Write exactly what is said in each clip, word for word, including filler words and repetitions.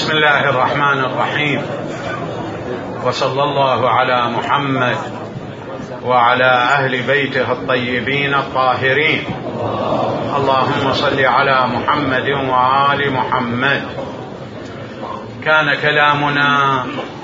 بسم الله الرحمن الرحيم، وصلى الله على محمد وعلى أهل بيته الطيبين الطاهرين. اللهم صل على محمد وآل محمد. كان كلامنا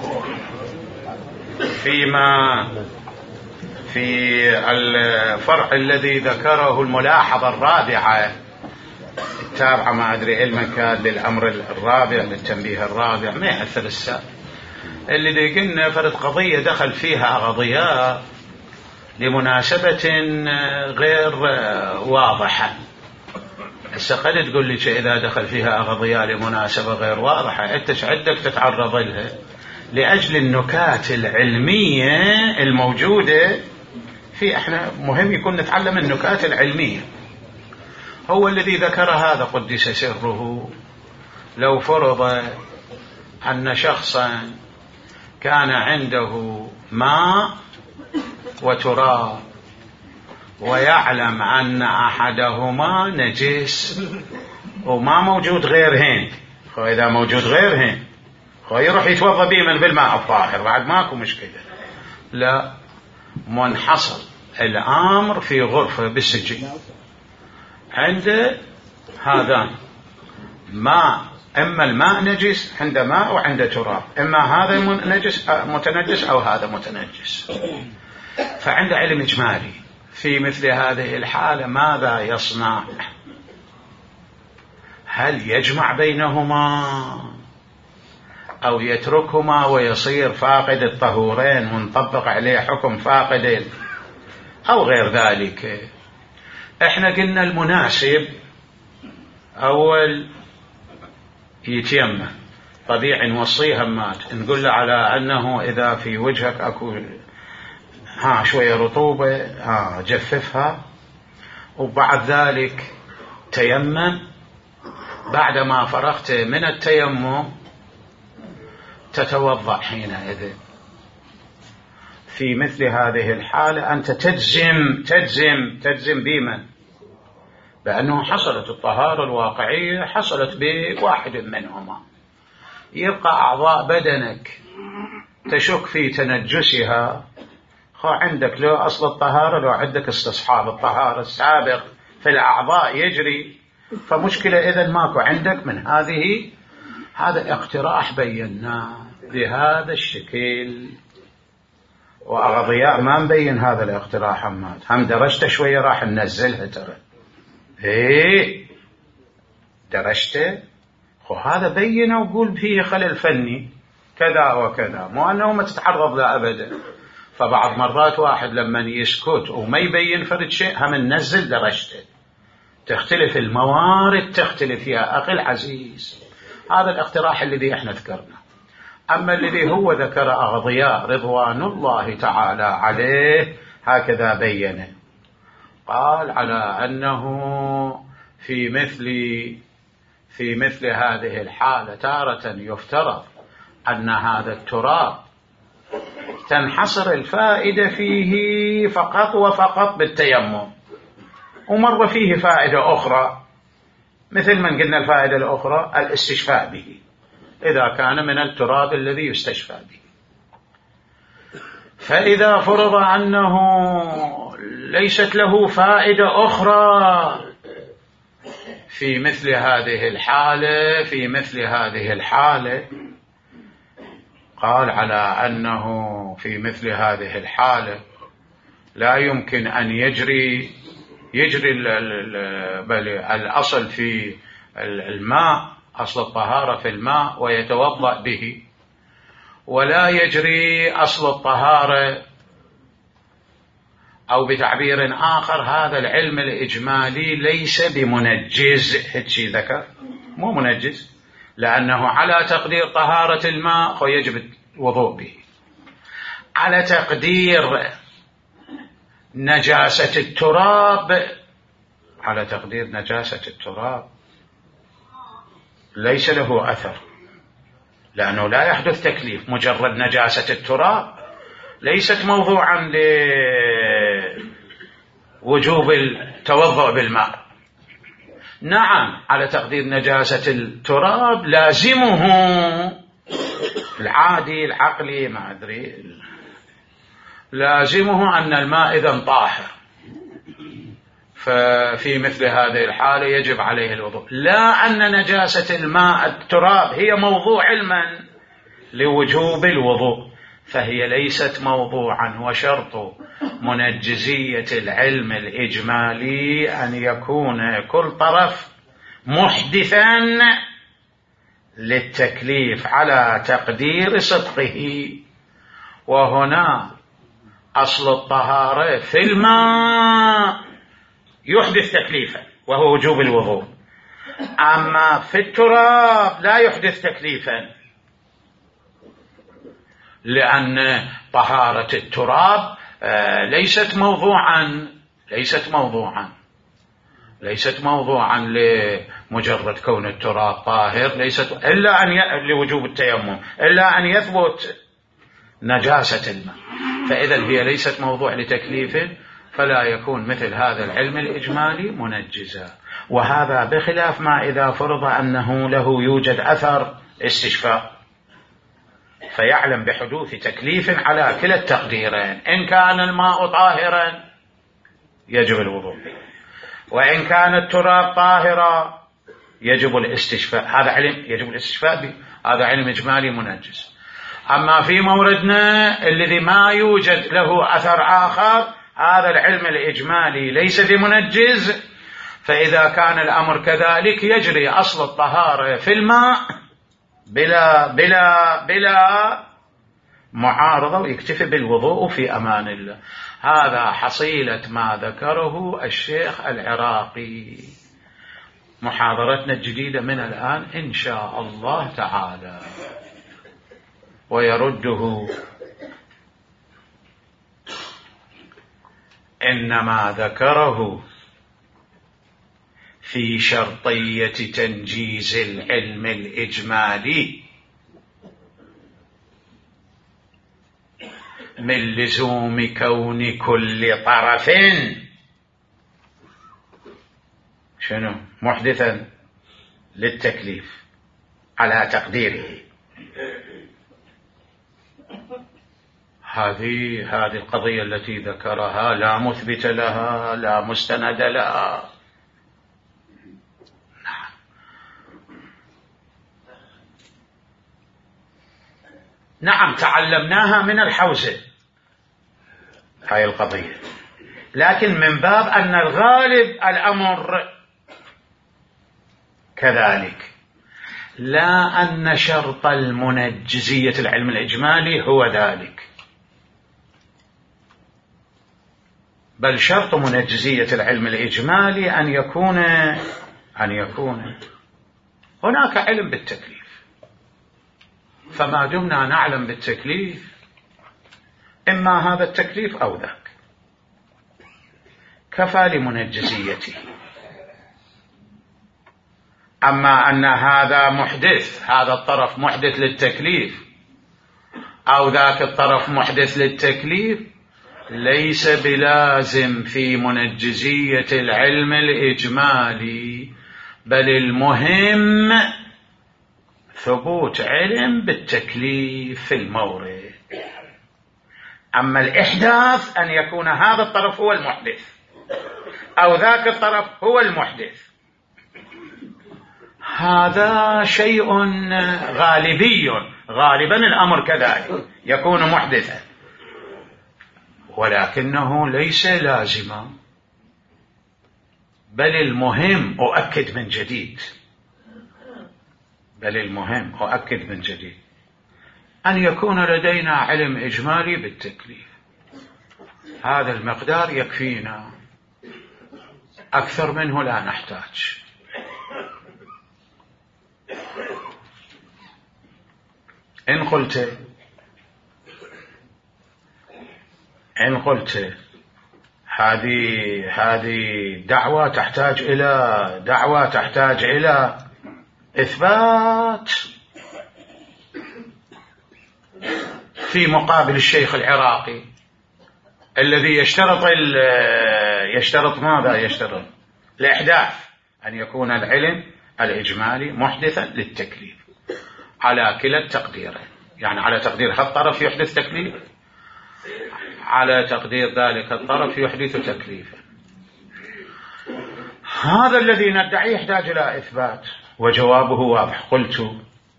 فيما في الفرع الذي ذكره الملاحظة الرابعة التابعة، ما أدري علما كان للأمر الرابع للتنبيه الرابع، ما يأثر السابق، اللي دي قلنا فرد قضية دخل فيها أغضياء لمناسبة غير واضحة. هسه قد تقول لي شيء إذا دخل فيها أغضياء لمناسبة غير واضحة أنت عندك تتعرض لها لأجل النكات العلمية الموجودة في، احنا مهم يكون نتعلم النكات العلمية. هو الذي ذكر هذا قدس سره، لو فرض أن شخصا كان عنده ماء وتراب ويعلم أن أحدهما نجس وما موجود غيرهن، إذا موجود غيرهن يروح يتوضأ به من بالماء الطاهر بعد ماكو مشكلة. لا، منحصر الأمر في غرفة بالسجن عند هذان ماء، إما الماء نجس عند ماء وعند تراب، إما هذا نجس متنجس أو هذا متنجس. فعند علم إجمالي في مثل هذه الحالة ماذا يصنع؟ هل يجمع بينهما أو يتركهما ويصير فاقد الطهورين ونطبق عليه حكم فاقد أو غير ذلك؟ احنا قلنا المناسب أول يتيمم طبيعي، نوصيه همات نقول له على أنه إذا في وجهك أكو ها شوية رطوبة ها جففها، وبعد ذلك تيمم. بعدما فرغت من التيمم تتوضأ حينئذ. في مثل هذه الحالة أنت تجزم تجزم تجزم بمن؟ بأنه حصلت الطهارة الواقعية، حصلت بواحد منهما. يبقى أعضاء بدنك تشك في تنجسها، خو عندك لو أصل الطهارة، لو عندك استصحاب الطهارة السابق في الأعضاء يجري، فمشكلة إذن ماكو عندك من هذه. هذا اقتراح بيناه بهذا الشكل، وأغضياء ما مبين هذا الاقتراح، هم هم درجته شوية راح ننزلها ترى. ايه درجته خو هذا بينه وقول فيه خلل فني كذا وكذا، مو أنه ما تتعرض له أبدا. فبعض مرات واحد لما يسكت وما يبين فرد شيء هم ننزل درجته، تختلف الموارد تختلف يا أخي العزيز. هذا الاقتراح الذي احنا ذكرنا. أما الذي هو ذكر أغضياء رضوان الله تعالى عليه هكذا بينه، قال على أنه في مثل في مثل هذه الحالة تارة يفترض أن هذا التراب تنحصر الفائدة فيه فقط وفقط بالتيمم، ومر فيه فائدة أخرى مثل من قلنا الفائدة الأخرى الاستشفاء به إذا كان من التراب الذي يستشفى به. فإذا فرض أنه ليست له فائدة أخرى في مثل هذه الحالة في مثل هذه الحالة قال على أنه في مثل هذه الحالة لا يمكن أن يجري يجري بل الأصل في الماء، أصل الطهارة في الماء ويتوضأ به، ولا يجري أصل الطهارة، أو بتعبير آخر هذا العلم الإجمالي ليس بمنجز. هتشي ذكر مو منجز، لأنه على تقدير طهارة الماء ويجب الوضوء به، على تقدير نجاسة التراب على تقدير نجاسة التراب ليس له أثر، لأنه لا يحدث تكليف. مجرد نجاسة التراب ليست موضوعا لوجوب التوضؤ بالماء، نعم على تقدير نجاسة التراب لازمه العادي العقلي ما أدري لازمه أن الماء إذن طاهر، ففي مثل هذه الحالة يجب عليه الوضوء. لا أن نجاسة الماء التراب هي موضوع علما لوجوب الوضوء، فهي ليست موضوعا. وشرط منجزية العلم الإجمالي أن يكون كل طرف محدثا للتكليف على تقدير صدقه. وهنا أصل الطهارة في الماء يحدث تكليفا وهو وجوب الوضوء، أما في التراب لا يحدث تكليفا، لأن طهارة التراب ليست موضوعا ليست موضوعا ليست موضوعا لمجرد كون التراب طاهر، ليست إلا أن ي... لوجوب التيمم إلا أن يثبت نجاسة الماء، فإذا هي ليست موضوع لتكليف، فلا يكون مثل هذا العلم الإجمالي منجزا. وهذا بخلاف ما إذا فرض أنه له يوجد أثر استشفاء، فيعلم بحدوث تكليف على كلا التقديرين، إن كان الماء طاهرا يجب الوضوء، وإن كان التراب طاهرا يجب الاستشفاء. هذا علم يجب الاستشفاء به، هذا علم إجمالي منجز. أما في موردنا الذي ما يوجد له أثر آخر، هذا العلم الإجمالي ليس بمنجز، فإذا كان الأمر كذلك يجري أصل الطهارة في الماء بلا بلا بلا معارضة، ويكتفي بالوضوء في أمان الله. هذا حصيلة ما ذكره الشيخ العراقي. محاضرتنا الجديدة من الآن إن شاء الله تعالى، ويرده إنما ذكره في شرطية تنجيز العلم الإجمالي من لزوم كون كل طرف شنو محدثا للتكليف على تقديره. هذه هذه القضية التي ذكرها لا مثبت لها لا مستند لها. نعم تعلمناها من الحوزة هاي القضية، لكن من باب أن الغالب الأمر كذلك، لا أن شرط المنجزية العلم الإجمالي هو ذلك، بل شرط منجزية العلم الإجمالي أن يكون أن يكون هناك علم بالتكليف. فما دمنا نعلم بالتكليف إما هذا التكليف أو ذاك كفى لمنجزيته. أما أن هذا محدث، هذا الطرف محدث للتكليف أو ذاك الطرف محدث للتكليف، ليس بلازم في منجزية العلم الإجمالي، بل المهم ثبوت علم بالتكليف في المورد. أما الإحداث أن يكون هذا الطرف هو المحدث أو ذاك الطرف هو المحدث، هذا شيء غالبي، غالبا الأمر كذلك يكون محدثا، ولكنه ليس لازما، بل المهم أؤكد من جديد بل المهم أؤكد من جديد أن يكون لدينا علم إجمالي بالتكليف. هذا المقدار يكفينا، أكثر منه لا نحتاج. إن قلت إن قلت هذه هذه دعوة تحتاج إلى دعوة تحتاج إلى إثبات في مقابل الشيخ العراقي الذي يشترط يشترط ماذا يشترط الإحداث، أن يكون العلم الإجمالي محدثا للتكليف على كلا التقديرين، يعني على تقدير هذا الطرف يحدث تكليف، على تقدير ذلك الطرف يحدث تكليفا. هذا الذي ندعيه يحتاج إلى إثبات، وجوابه واضح. قلت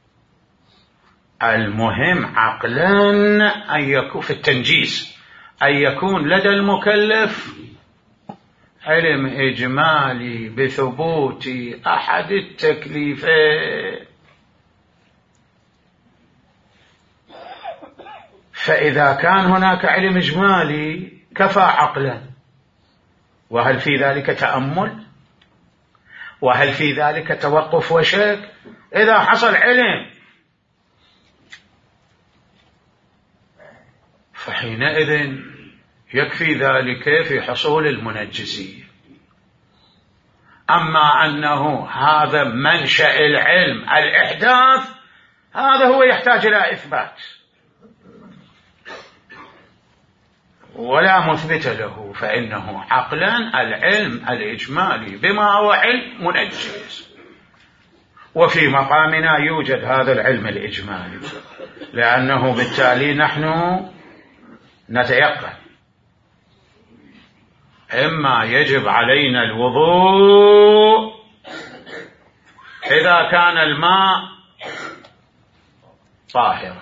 المهم عقلا أن يكون في التنجيز أن يكون لدى المكلف علم إجمالي بثبوت أحد التكليفين. فإذا كان هناك علم إجمالي كفى عقلا. وهل في ذلك تأمل؟ وهل في ذلك توقف وشك؟ إذا حصل علم فحينئذ يكفي ذلك في حصول المنجزية. أما أنه هذا منشأ العلم الإحداث، هذا هو يحتاج إلى إثبات ولا مثبت له، فإنه عقلا العلم الإجمالي بما هو علم منجز. وفي مقامنا يوجد هذا العلم الإجمالي، لأنه بالتالي نحن نتيقن إما يجب علينا الوضوء إذا كان الماء طاهرا،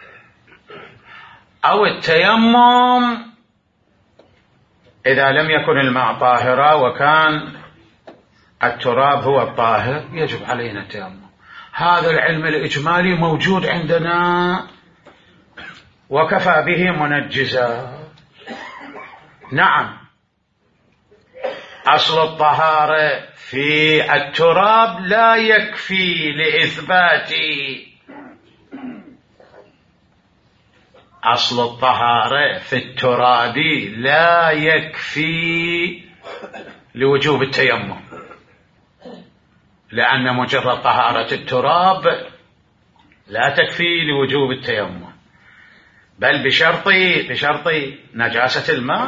أو التيمم إذا لم يكن الماء طاهرا وكان التراب هو الطاهر يجب علينا التيمم. هذا العلم الإجمالي موجود عندنا وكفى به منجزا. نعم، أصل الطهارة في التراب لا يكفي لإثبات أصل الطهارة في التراب لا يكفي لوجوب التيمم، لأن مجرد طهارة التراب لا تكفي لوجوب التيمم، بل بشرط بشرط نجاسة الماء.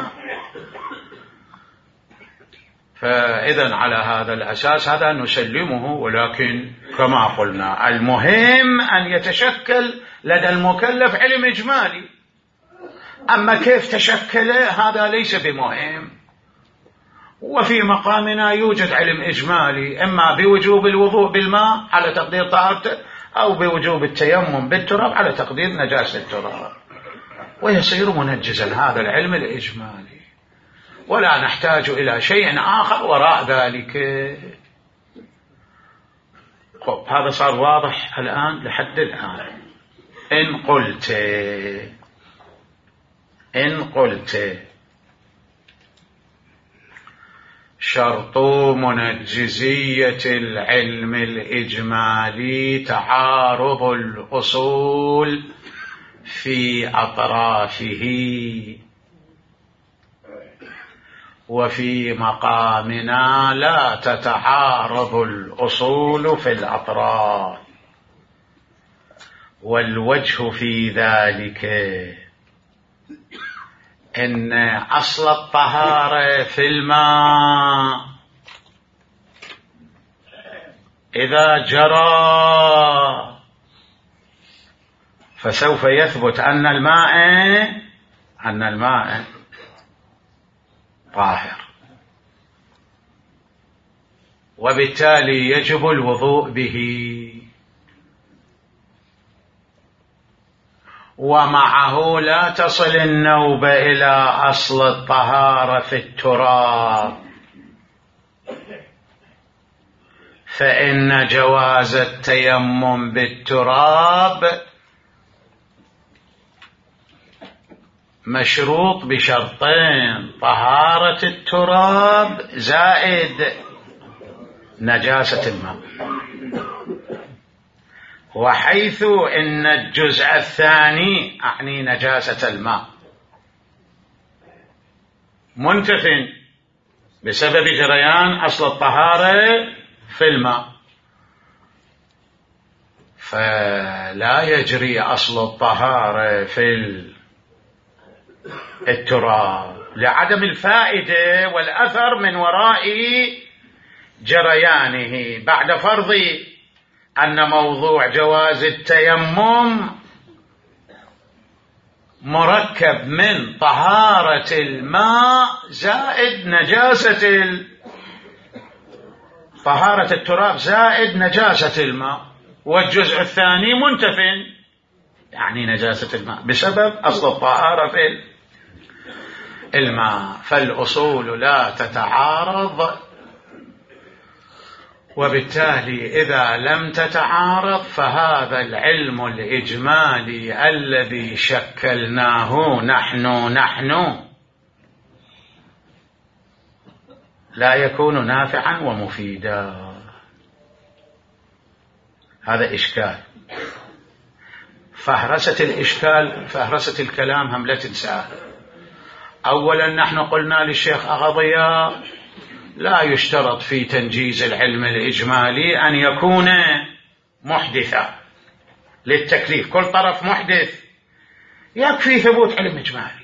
فإذا على هذا الأساس هذا نسلمه، ولكن كما قلنا المهم أن يتشكل لدى المكلف علم إجمالي. أما كيف تشكل هذا ليس بمهم. وفي مقامنا يوجد علم إجمالي إما بوجوب الوضوء بالماء على تقدير طهارته، أو بوجوب التيمم بالتراب على تقدير نجاسة التراب، ويصير منجزا هذا العلم الإجمالي، ولا نحتاج إلى شيء آخر وراء ذلك. طب هذا صار واضح الآن لحد الآن. إن قلت إن قلت شرط منجزية العلم الإجمالي تعارض الأصول في أطرافه، وفي مقامنا لا تتعارض الأصول في الأطراف. والوجه في ذلك إن أصل الطهارة في الماء إذا جرى فسوف يثبت أن الماء أن الماء طاهر، وبالتالي يجب الوضوء به. ومعه لا تصل النوبة إلى أصل الطهارة في التراب، فإن جواز التيمم بالتراب مشروط بشرطين: طهارة التراب زائد نجاسة الماء. وحيث إن الجزء الثاني أعني نجاسة الماء منتف بسبب جريان أصل الطهارة في الماء، فلا يجري أصل الطهارة في التراب لعدم الفائدة والأثر من وراء جريانه بعد فرض أن موضوع جواز التيمم مركب من طهارة الماء زائد نجاسة ال... طهارة التراب زائد نجاسة الماء، والجزء الثاني منتف يعني نجاسة الماء بسبب أصل الطهارة في الماء. فالأصول لا تتعارض، وبالتالي إذا لم تتعارض فهذا العلم الإجمالي الذي شكلناه نحن نحن لا يكون نافعا ومفيدا. هذا إشكال. فهرسة الإشكال فهرسة الكلام هم لا تنساه. أولا نحن قلنا للشيخ أغضياء لا يشترط في تنجيز العلم الإجمالي أن يكون محدثا للتكليف، كل طرف محدث يكفي ثبوت علم إجمالي،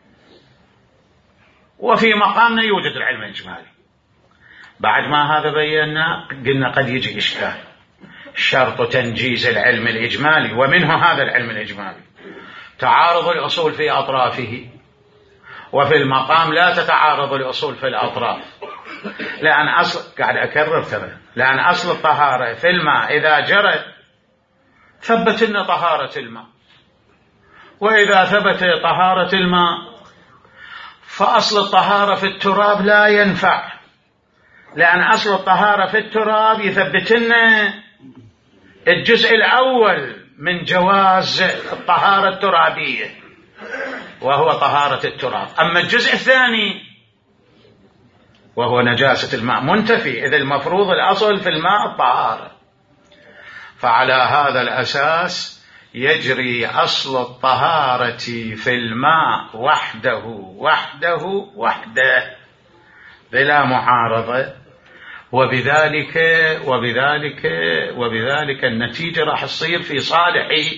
وفي مقامنا يوجد العلم الإجمالي. بعد ما هذا بينا قلنا قد يجي إشكال، شرط تنجيز العلم الإجمالي ومنه هذا العلم الإجمالي تعارض الأصول في أطرافه، وفي المقام لا تتعارض الأصول في الأطراف، لأن أصل قاعد أكرر ترى لأن أصل الطهارة في الماء إذا جرت ثبت لنا طهارة الماء، وإذا ثبت طهارة الماء فأصل الطهارة في التراب لا ينفع، لأن أصل الطهارة في التراب يثبت لنا الجزء الأول من جواز الطهارة الترابية وهو طهارة التراب، أما الجزء الثاني وهو نجاسة الماء منتفي، إذ المفروض الأصل في الماء الطهارة. فعلى هذا الأساس يجري أصل الطهارة في الماء وحده وحده وحده بلا معارضة، وبذلك وبذلك وبذلك النتيجة راح تصير في صالحه،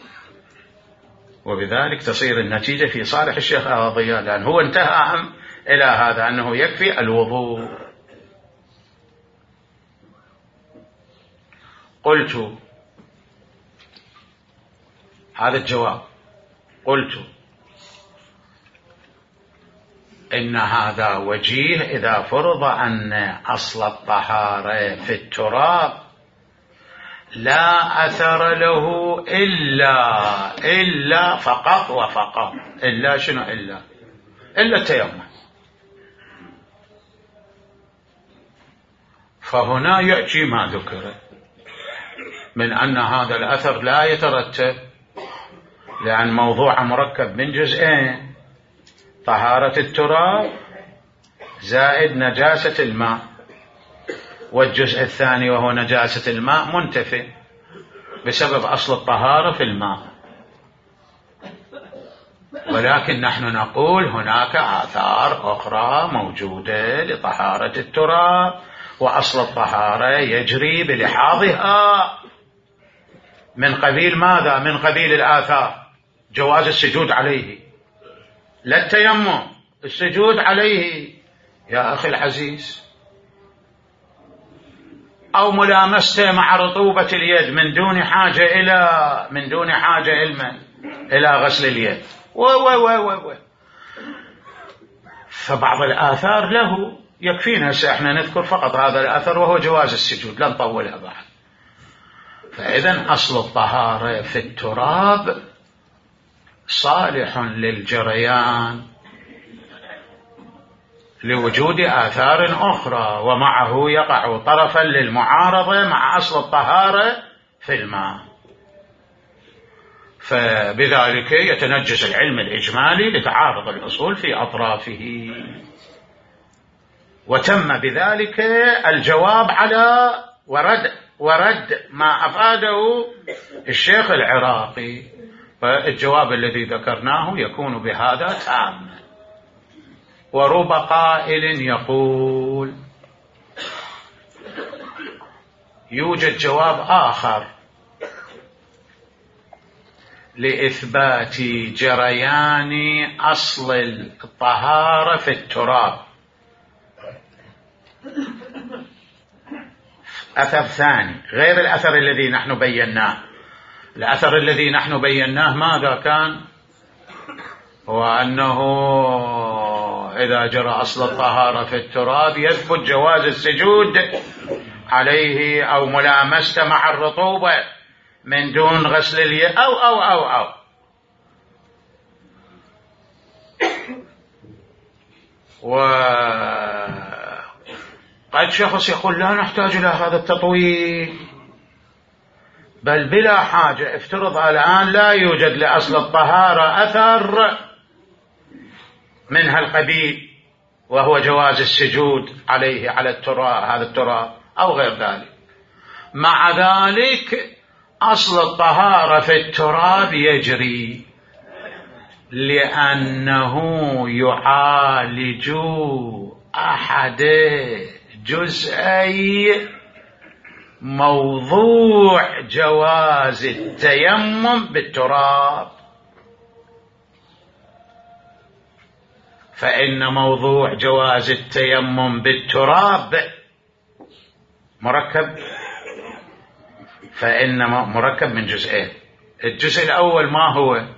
وبذلك تصير النتيجة في صالح الشيخ أغضياء، لأن هو انتهى إلى هذا أنه يكفي الوضوء. قلت هذا الجواب، قلت إن هذا وجيه إذا فرض أن أصل الطهارة في التراب لا أثر له إلا إلا فقط وفقط. إلا شنو؟ إلا إلا التيمم. فهنا يأتي ما ذكر من أن هذا الأثر لا يترتب، لأن موضوع مركب من جزئين، طهارة التراب زائد نجاسة الماء، والجزء الثاني وهو نجاسة الماء منتفي بسبب أصل الطهارة في الماء. ولكن نحن نقول هناك آثار أخرى موجودة لطهارة التراب، وأصل الطهارة يجري بلحاظها من قبيل ماذا؟ من قبيل الآثار، جواز السجود عليه لا التيمم، السجود عليه يا أخي العزيز، أو ملامسته مع رطوبة اليد من دون حاجة إلى من دون حاجة إلى إلى غسل اليد و و و و فبعض الآثار له يكفينا، احنا نذكر فقط هذا الأثر وهو جواز السجود، لا نطولها بعد. فإذا أصل الطهارة في التراب صالح للجريان لوجود آثار أخرى، ومعه يقع طرفا للمعارضة مع أصل الطهارة في الماء، فبذلك يتنجز العلم الإجمالي لتعارض الأصول في أطرافه، وتم بذلك الجواب على ورد ورد ما أفاده الشيخ العراقي. فالجواب الذي ذكرناه يكون بهذا تام. ورب قائل يقول يوجد جواب آخر لإثبات جريان أصل الطهارة في التراب، أثر ثاني غير الأثر الذي نحن بيناه. الأثر الذي نحن بيناه ماذا كان؟ هو أنه إذا جرى أصل الطهارة في التراب يثبت جواز السجود عليه أو ملامسته مع الرطوبة من دون غسل اليد أو أو أو أو وقد شخص يقول لا نحتاج إلى هذا التطويل، بل بلا حاجة. افترض الآن لا يوجد لأصل الطهارة أثر من هالقبيل وهو جواز السجود عليه على التراب، هذا التراب أو غير ذلك. مع ذلك أصل الطهارة في التراب يجري لأنه يعالج أحد جزئي موضوع جواز التيمم بالتراب. فإن موضوع جواز التيمم بالتراب مركب فإن مركب من جزئين. الجزء الأول ما هو؟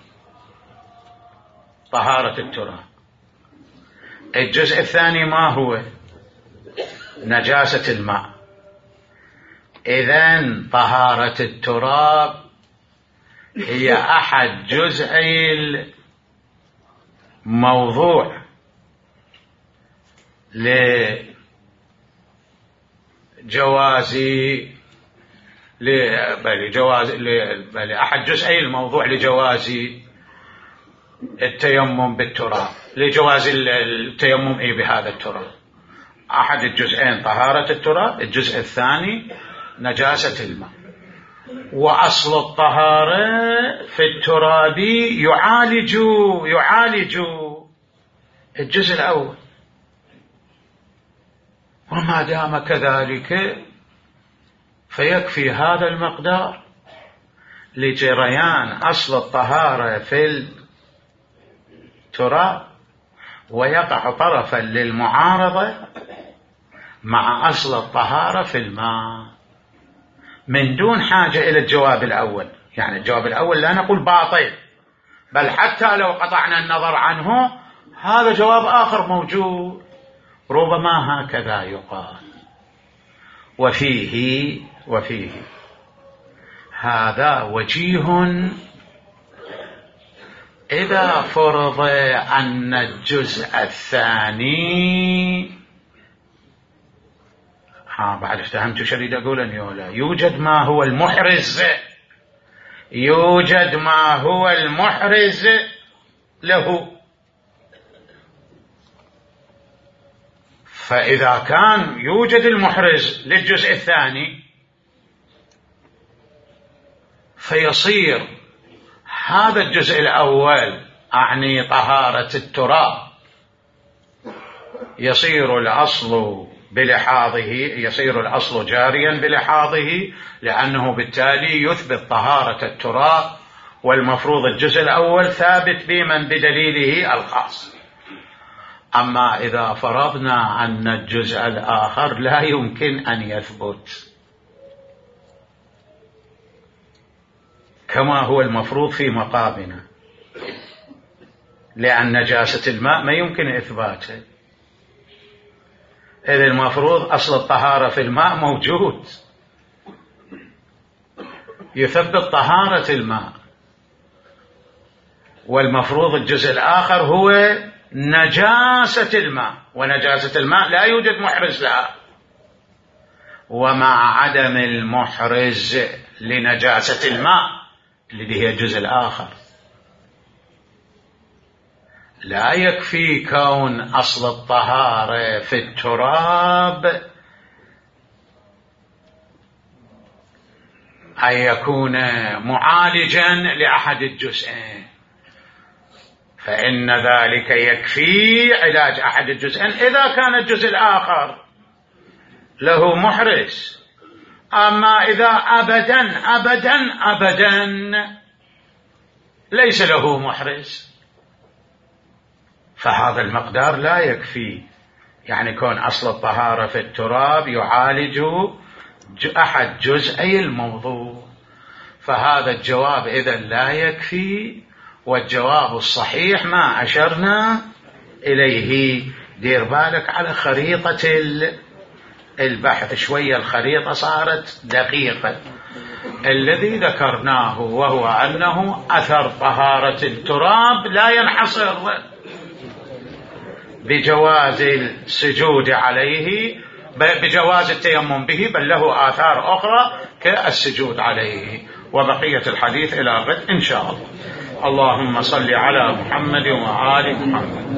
طهارة التراب. الجزء الثاني ما هو؟ نجاسة الماء. إذن طهارة التراب هي أحد جزئي الموضوع لجواز لجواز لأحد جزئي الموضوع لجواز التيمم بالتراب، لجواز التيمم إيه بهذا التراب. أحد الجزئين طهارة التراب، الجزء الثاني نجاسة الماء. وأصل الطهارة في التراب يعالج يعالج الجزء الأول. وما دام كذلك فيكفي هذا المقدار لجريان أصل الطهارة في التراب، ويقع طرفا للمعارضة مع أصل الطهارة في الماء من دون حاجة إلى الجواب الأول. يعني الجواب الأول لا نقول باطل، بل حتى لو قطعنا النظر عنه هذا جواب آخر موجود، ربما هكذا يقال. وفيه وفيه هذا وجيه إذا فرض أن الجزء الثاني ها بعد افتهمت شو اريد اقول ان يولا يوجد ما هو المحرز، يوجد ما هو المحرز له. فإذا كان يوجد المحرز للجزء الثاني فيصير هذا الجزء الأول أعني طهارة التراب يصير الأصل بلحاظه يصير الأصل جاريا بلحاظه، لأنه بالتالي يثبت طهارة التراب، والمفروض الجزء الأول ثابت بمن بدليله الخاص. أما إذا فرضنا أن الجزء الآخر لا يمكن أن يثبت كما هو المفروض في مقامنا، لأن نجاسة الماء ما يمكن إثباته، إذ المفروض أصل الطهارة في الماء موجود يثبت طهارة الماء، والمفروض الجزء الآخر هو نجاسة الماء، ونجاسة الماء لا يوجد محرز لها. ومع عدم المحرز لنجاسة الماء الذي هي الجزء الآخر لا يكفي كون أصل الطهارة في التراب أن يكون معالجا لأحد الجزئين، فإن ذلك يكفي علاج أحد الجزئين إذا كان الجزء الآخر له محرز. أما إذا أبدا أبدا أبدا ليس له محرز فهذا المقدار لا يكفي. يعني كون أصل الطهارة في التراب يعالج أحد جزئي الموضوع، فهذا الجواب إذا لا يكفي، والجواب الصحيح ما أشرنا إليه. دير بالك على خريطة البحث شوية، الخريطة صارت دقيقة. الذي ذكرناه وهو أنه أثر طهارة التراب لا ينحصر بجواز السجود عليه، بجواز التيمم به، بل له آثار أخرى كالسجود عليه. وبقية الحديث إلى غد إن شاء الله. اللهم صل على محمد وآل محمد.